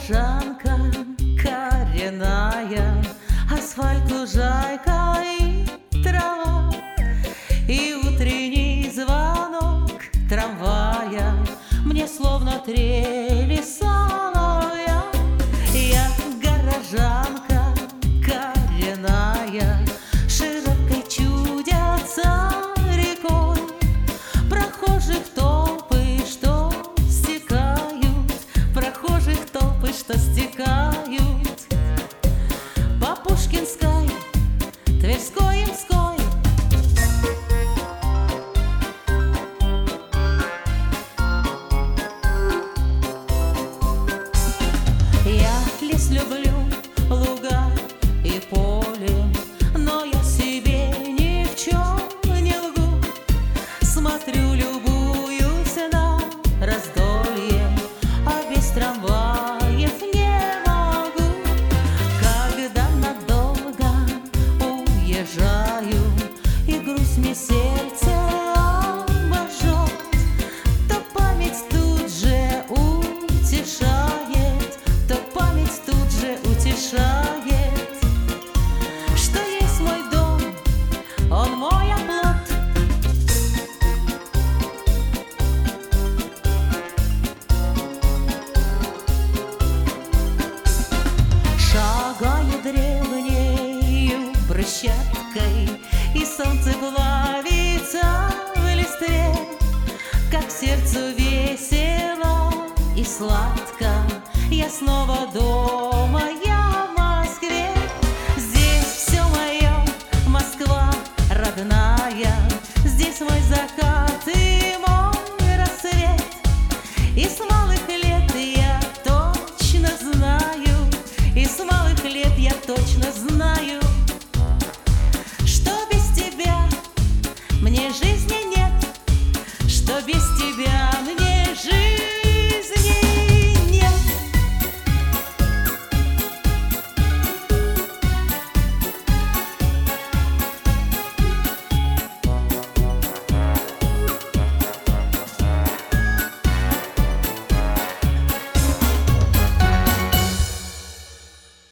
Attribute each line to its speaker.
Speaker 1: горожанка коренная, асфальт, лужайка и трава, и утренний звонок трамвая мне словно трели соловья. Я горожанка коренная, широкой чудятся рекой прохожих толпы, что стекают, прохожих толпы, что стекают по Пушкинской, Тверской и Мской. Я лес люблю, луга и поле, но я себе ни в чем не лгу. Смотрю, любуюсь на раздолье, а без трамваев не могу. Когда надолго уезжаю и грусть мне сердце обожжет, то память тут же утешает, то память тут же утешает, что есть мой дом, он мой оплот. Шагаю древнею брусчаткой, и солнце плавится в листве, как сердцу весело и сладко. Я снова дома, я в Москве. Здесь все мое, Москва родная, здесь мой закат и мой рассвет. И с малых лет я точно знаю, и с малых лет я точно знаю, что без тебя мне жизни нет, что без тебя мне